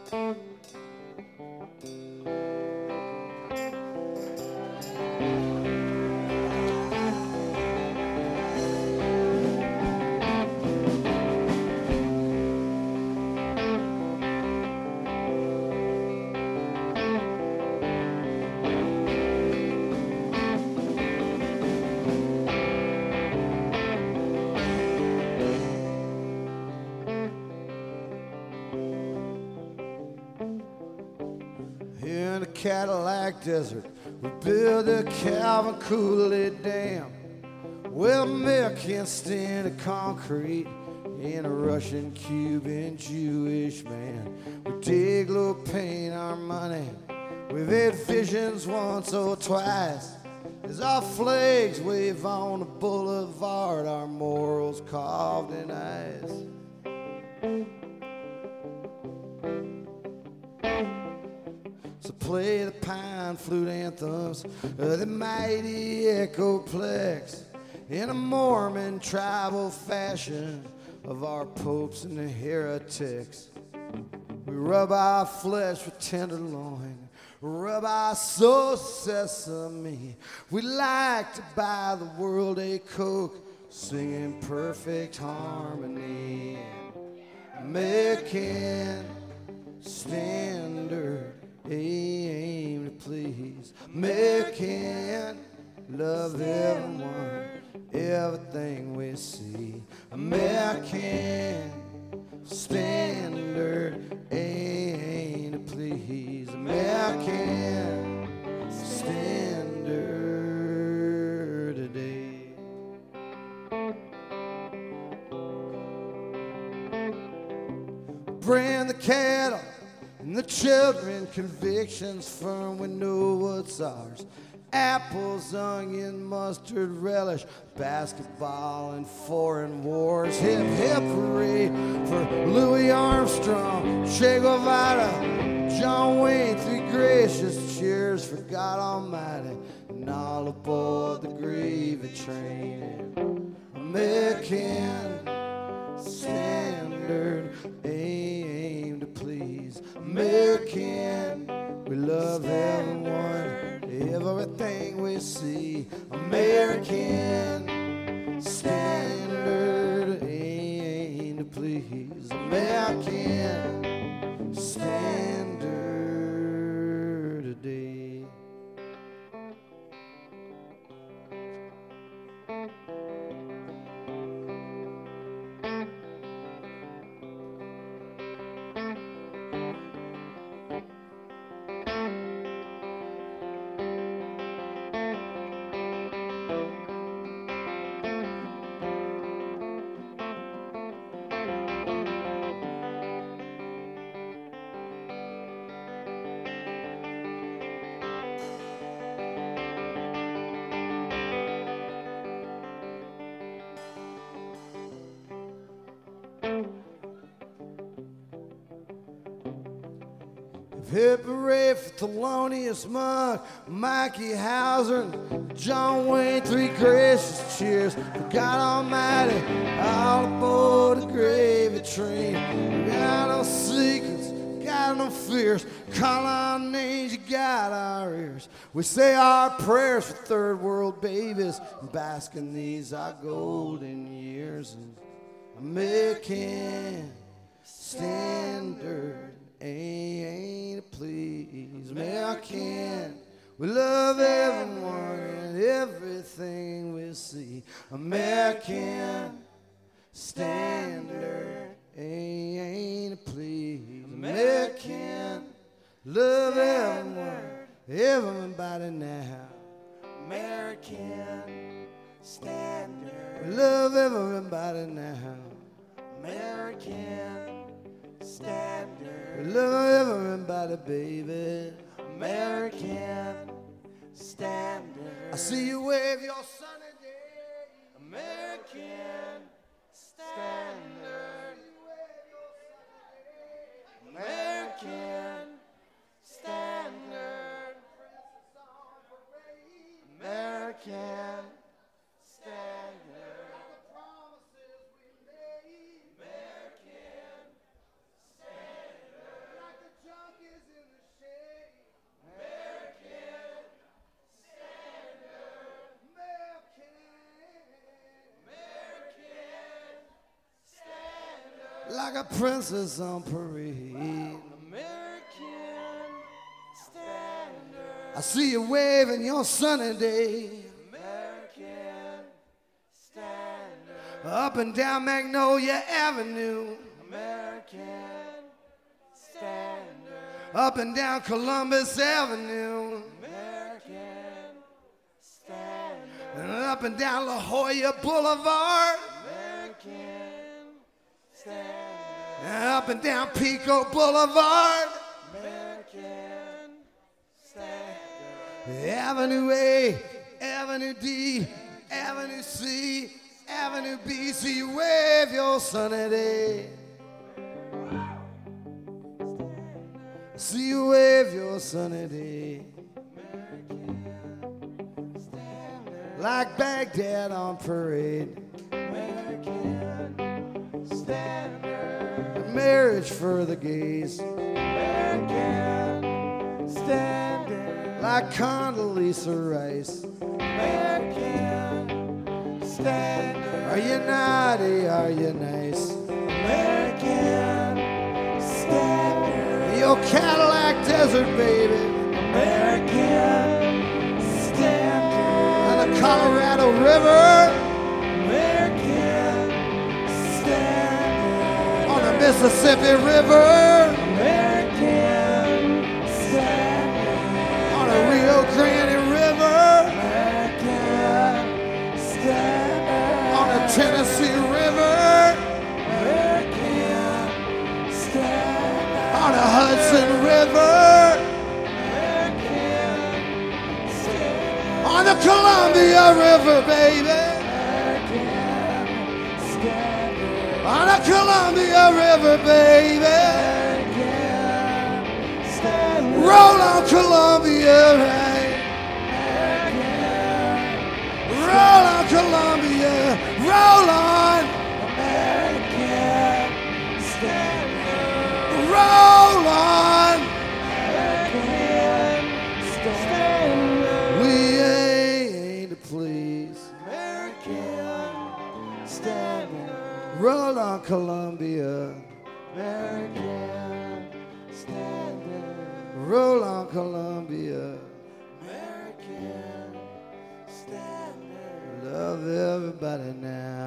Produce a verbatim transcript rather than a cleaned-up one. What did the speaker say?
In the Cadillac Desert, we built a Calvin Cooley Dam. Well, a mill can't stand the concrete. And a Russian, Cuban, Jewish man. We dig low, paint our money. We've had visions once or twice. As our flags wave on the boulevard, our morals carved in ice. So play the pine flute anthems of the mighty Echoplex in a Mormon tribal fashion of our popes and the heretics. We rub our flesh with tenderloin, rub our soul sesame. We like to buy the world a Coke, singing perfect harmony. American standard, aim to please. American, love everyone, everything we see. American standard, aim to please. American standard today. Brand the cattle and the children, convictions firm, we know what's ours. Apples, onion, mustard, relish, basketball and foreign wars. Hip, hip, hooray for Louis Armstrong, Che Guevara, John Wayne, three gracious cheers for God Almighty, and all aboard the gravy train. American standard, aim to please. American, we love everyone, everything we see. American standard, aim to please. American standard today. Hip hooray for Thelonious Monk, Mikey Hauser, and John Wayne, three gracious cheers for God Almighty, all aboard the gravy train. We got no secrets, got no fears, call our names, you got our ears. We say our prayers for third world babies, and bask in these our golden years. And American standard, ain't it please. American, we love everyone and everything we see. American standard, ain't it please. American, love everyone, everybody now. American standard, we love everybody now. American standard, we love everybody, baby. American standard, I see you wave your sunny day. American standard, American standard, American standard. Like the like a princess on parade. American standard. I see you waving your sunny day. American standard. Up and down Magnolia Avenue. American standard. Up and down Columbus Avenue. American standard. And up and down La Jolla Boulevard. American standard. And up and down Pico Boulevard. American standard. Avenue A, Avenue D, Avenue C, Avenue B. See you wave your sunny day. See you wave your sunny day. Like Baghdad on parade. American standard. Marriage for the gays. American standard. Like Condoleezza Rice. American standard. Are you naughty? Are you nice? American standard. Your Cadillac Desert, baby. American standard. And the Colorado River. American standard. On the Mississippi River. American standard. On the Rio Grande River. American standard. On the Tennessee River. American standard. On the Hudson River. American standard. On the Columbia River, baby. American standard. On the Columbia River, baby. American standard. Roll on Columbia, right? Roll on Columbia. Roll on. American standard. Roll on. American standard. We ain't to please. American standard. Roll on Columbia. American standard. Roll on Columbia. American standard. Love everybody now.